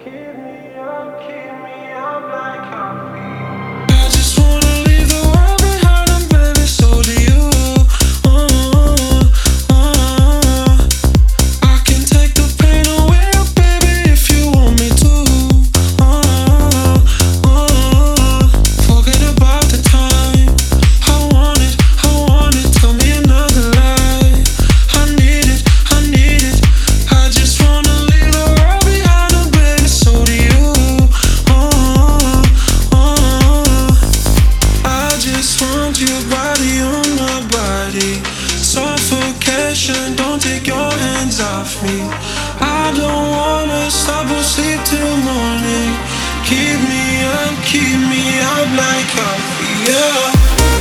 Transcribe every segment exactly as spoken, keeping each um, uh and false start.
I just wanna leave the world behind and baby, so do you. Oh, oh. I can take the pain away, oh baby, if you want me to. Oh, oh. Forget about the time. I want it, I want it. Tell me another lie. I need it, I need it. I just wanna leave the world behind and baby, so do you. Oh, oh. I just want your body on my body. Suffocation, don't take your hands off me. I don't wanna stop or sleep till morning. Keep me up, keep me up like coffee, yeah.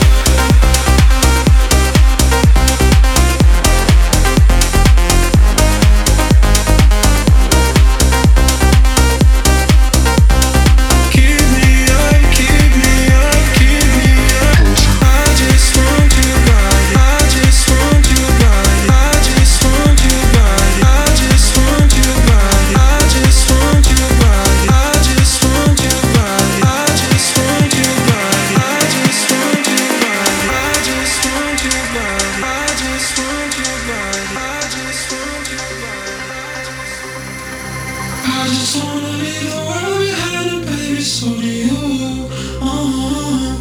I just wanna leave the world behind and baby, so do you. Oh,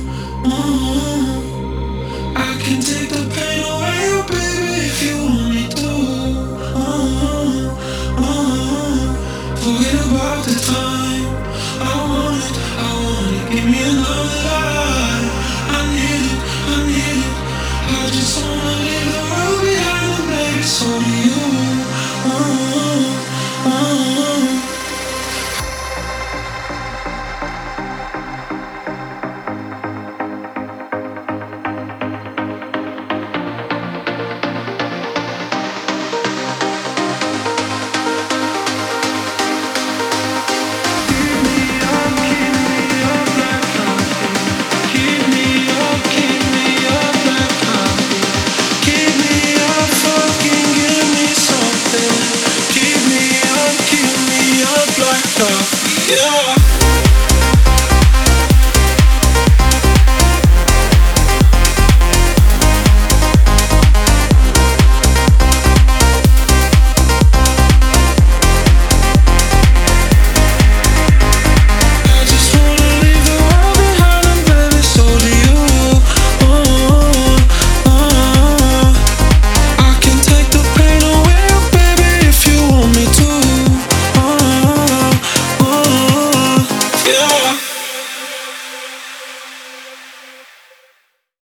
oh. I can take the pain away, oh baby, if you want me to. Oh, oh. Forget about the time. I want it, I want it. Give me another lie. I need it, I need it. I just wanna leave the world behind and baby, so do you. Oh, oh. Yeah.